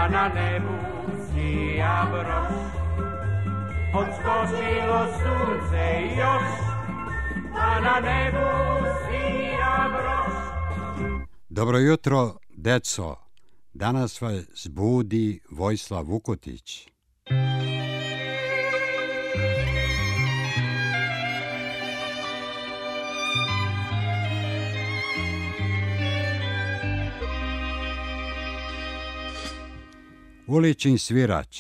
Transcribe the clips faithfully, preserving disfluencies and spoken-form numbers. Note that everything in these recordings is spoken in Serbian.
pa na nebu sija broš. Odskočilo sunce još, pa na nebu sija broš. Dobro jutro, deco. Danas vas budi Vojislav Vukotić. Ulični svirač.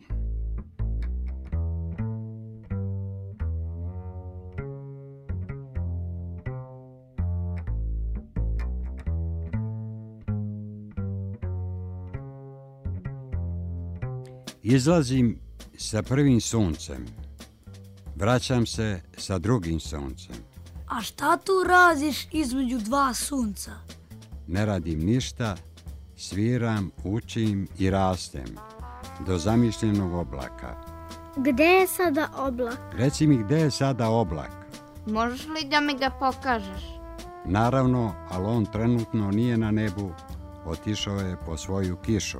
Izlazim sa prvim suncem. Vraćam se sa drugim suncem. A šta tu radiš između dva sunca? Ne radim ništa, sviram, učim i rastem do zamišljenog oblaka. Gde je sada oblak? Reci mi gde je sada oblak? Možeš li da mi ga pokažeš? Naravno, ali on trenutno nije na nebu, otišao je po svoju kišu.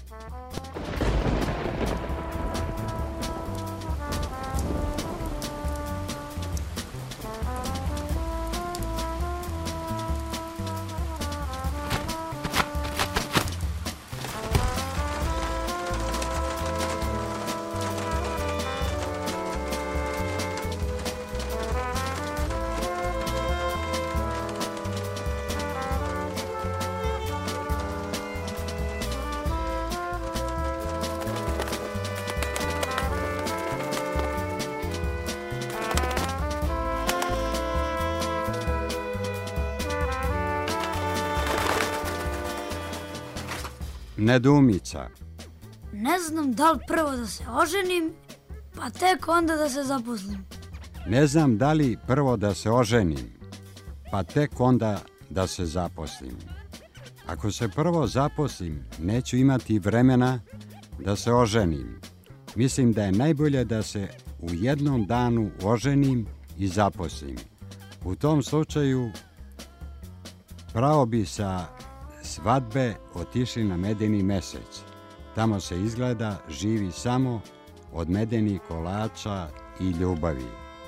Nedoumica. Ne znam da li prvo da se oženim, pa tek onda da se zaposlim. Ne znam da li prvo da se oženim, pa tek onda da se zaposlim. Ako se prvo zaposlim, neću imati vremena da se oženim. Mislim da je najbolje da se u jednom danu oženim i zaposlim. U tom slučaju pravo bi sa svadbe otišli na medeni mesec. Tamo se izgleda živi samo od medenih kolača i ljubavi.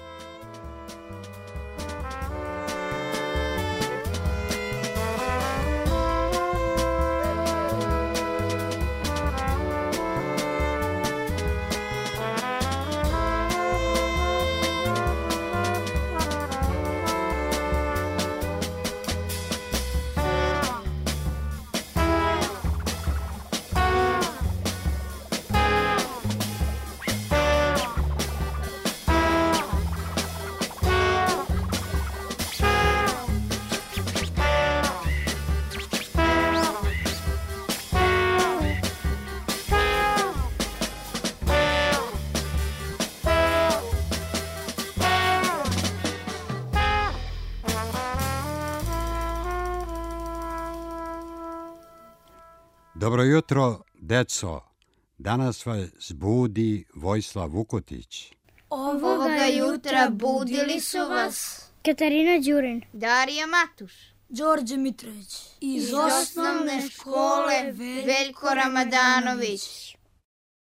Dobro jutro, deco. Danas vas budi Vojislav Vukotić. Ovoga jutra budili su vas Katarina Đurin, Darija Matuš, Đorđe Mitrović. iz osnovne škole Veljko Ramadanović.